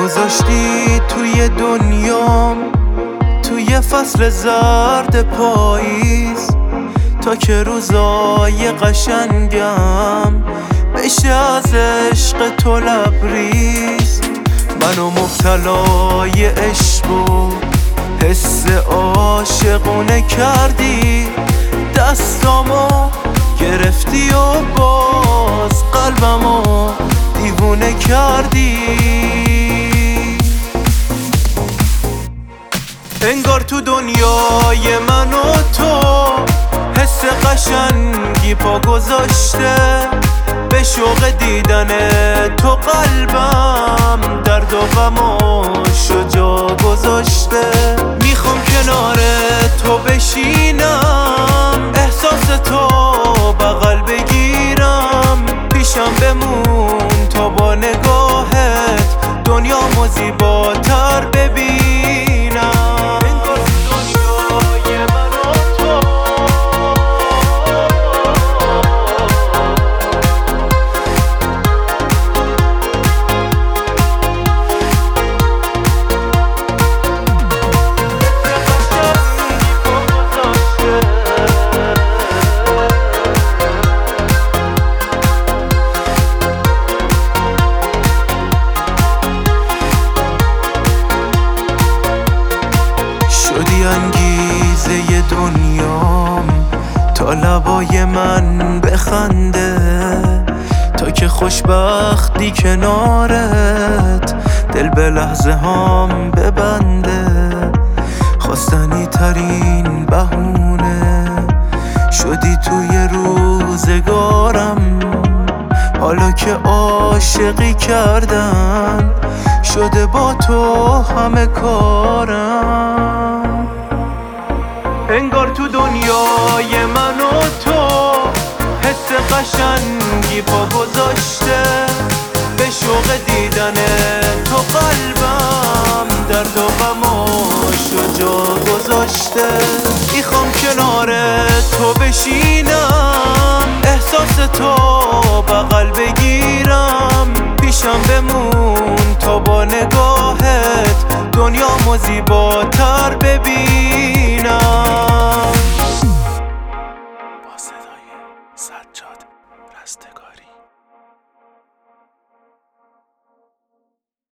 گذاشتی توی دنیام، توی فصل زرد پاییز، تا که روزای قشنگم بشه از عشق تو لبریز. منو مبتلای عشق و حس عاشقونه کردی، دستامو گرفتی و باز قلبمو دیوونه کردی. انگار تو دنیای من و تو حس قشنگی پا گذاشته، به شوق دیدن تو قلبم درد و غماشو جا گذاشته. میخوام کنار تو بشینم، احساس تو بغل بگیرم، پیشم بمون تا با نگاهت دنیامو زیباتر ببینم. انگار دنیای من و تو شدی انگیزه دنیام، تا لبای من بخنده، تا که خوشبختی کنارت دل به لحظه هام ببنده. خواستنی ترین بهونه شدی توی روزگارم، حالا که عاشقی کردن شده با تو همه کارم. انگار تو دنیای من و تو حس قشنگی پا گذاشته، به شوق دیدن تو قلبم درد و غماشو جا گذاشته. میخوام کنار تو بشینم، احساس تو بغل بگیرم، پیشم بمون